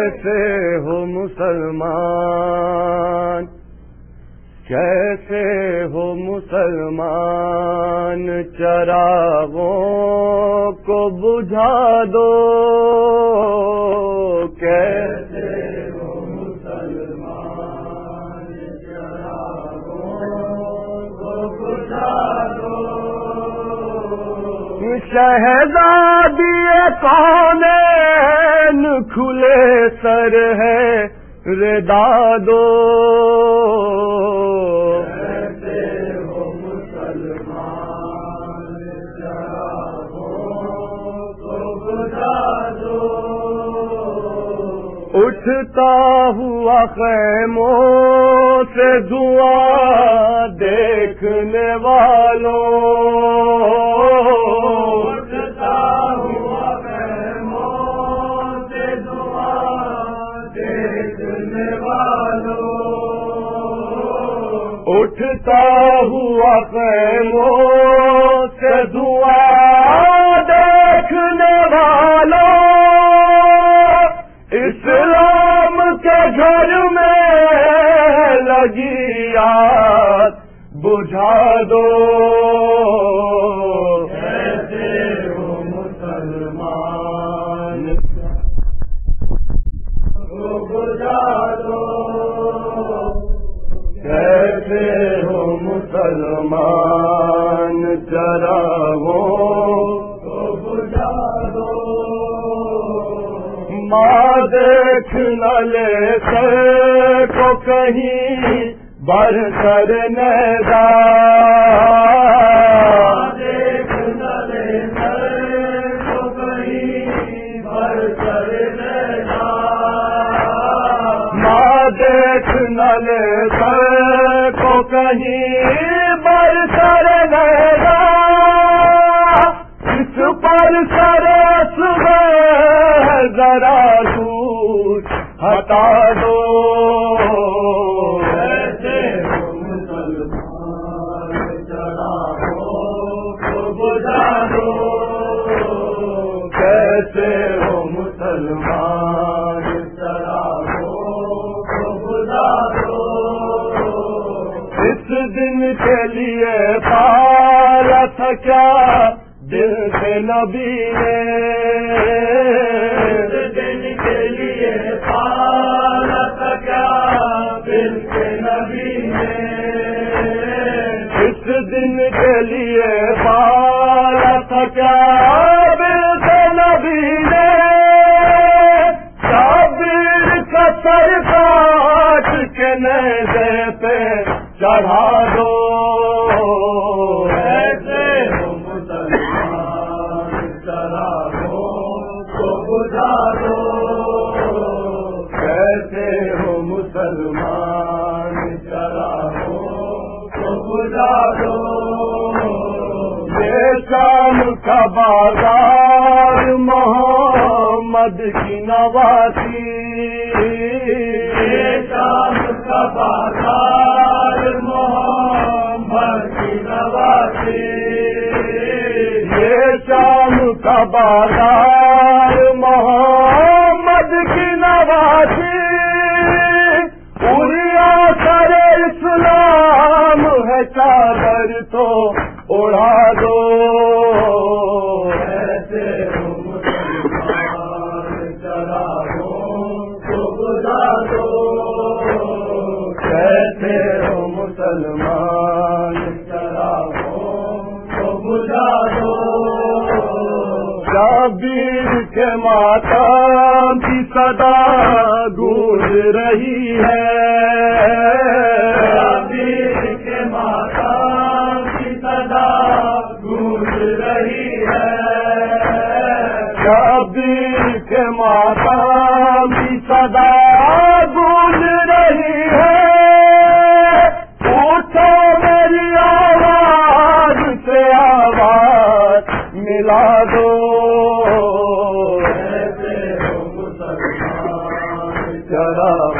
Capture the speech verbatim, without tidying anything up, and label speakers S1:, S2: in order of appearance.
S1: کیسے ہو مسلمان، کیسے ہو مسلمان، چراغوں کو بجھا دو، کیسے ہو مسلمان، چراغوں کو بجھا دو، شہزادی کونین کھلے سر ہے ردا دو، کیسے ہو مسلمان، چراغوں کو بجھا دو، اٹھتا ہوا خیموں سے دعا دیکھنے والوں، اٹھتا ہوا خیموں سے دعا دیکھنے والوں، اٹھتا ہوا خیموں سے دعا دیکھنے والوں، اسلام کے گھر میں لگی آگ بجھا دو، کیسے ہو مسلمان، کو بجھا دو، کیسے ہو مسلمان، چراغوں کو بجھا دو، ماں دیکھ نہ لے سر کو کہیں برسر نیزا، دیکھ نہ لے سر کو کہیں برسر نیزا، ماں دیکھ نہ لے سر کو کہیں برسر نیزا، اس پر سر ذرا دور ہٹا دو، کیسے ہو مسلمان، چراغوں کو بجھا دو، کیسے ہو مسلمان، چراغوں کو بجھا دو، اس دن کے لیے پالا تھا کیا دل سے نبی نے، اس دن کے لیے پالا تھا کیا دل سے نبی نے، اس دن کے لیے پالا تھا کیا دل سے نبی نے، شابیر کا سر کاٹ کے نیزے پہ چڑھا دو، ایسے ہو مسلمان، چراغوں کو بجھا دو، کیسے ہو مسلمان، چراغوں کو بجھا دو، یہ شام کا بازار محمد کی نواسی، یہ شام کا بازار محمد کی نواسی، یہ شام کا بازار محمد کی نواسی، پوری آثر اسلام ہے چادر تو اڑا دو، ایسے ہو مسلمان، چراغوں کو بجھا دو، کیسے ہو مسلمان، چراغوں کو بجھا دو، شبیر کے ماتم کی صدا گونج رہی ہے، شبیر کے ماتم کی صدا گونج رہی ہے، شبیر کے ماتم کی صدا گونج رہی ہے، اٹھو میری آواز سے آواز ملا دو، ایسے ہو مسلمان، چراغوں